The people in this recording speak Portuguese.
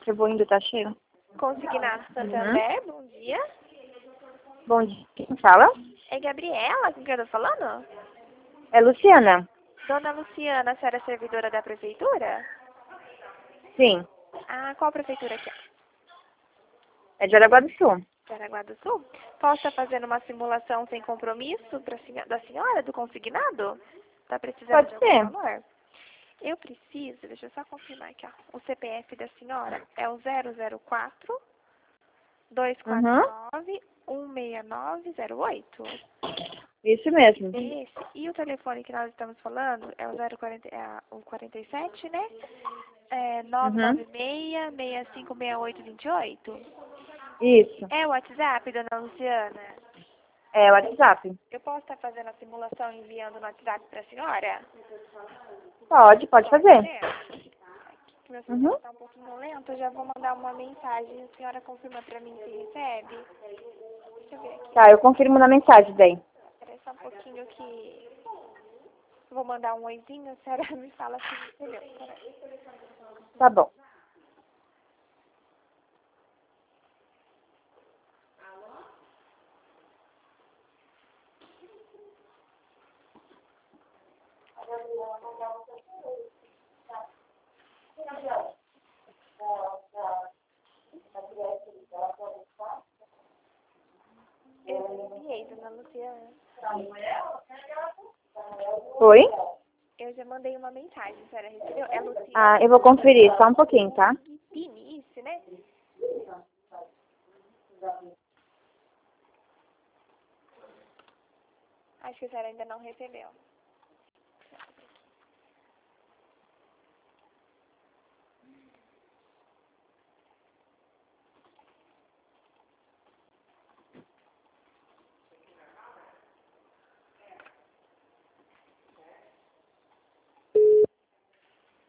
Distribuindo, tá cheio. Consignado Santander, bom dia. Bom dia. Quem fala? É Gabriela, com quem eu tô falando? É Luciana. Dona Luciana, a senhora é servidora da prefeitura? Sim. Ah, qual prefeitura que é? É de Araguá do Sul. Jaraguá do Sul? Posso estar fazendo uma simulação sem compromisso da senhora, do consignado? Tá precisando Pode de ser. algum valor? Eu preciso, deixa eu só confirmar aqui, ó. O CPF da senhora é o 004 Uhum. 249 16908. Isso mesmo. Esse. E o telefone que nós estamos falando é o 040, o 47, né? É Uhum. 996 656828. Isso. É o WhatsApp, dona Luciana? É o WhatsApp. Eu posso estar fazendo a simulação e enviando no WhatsApp para a senhora? Pode fazer. Aqui, meu sistema Uhum. está um pouquinho lento, eu já vou mandar uma mensagem. A senhora confirma para mim se recebe? Deixa eu ver aqui. Tá, eu confirmo na mensagem daí. Espera só um pouquinho que... Vou mandar um oizinho, a senhora me fala se recebeu. Peraí. Tá bom. Eu já enviei, dona Luciana. Oi? Eu já mandei uma mensagem, a senhora recebeu? É Luciana Ah, eu vou conferir. Só um pouquinho, tá? Pini, isso, né? Acho que a senhora ainda não recebeu.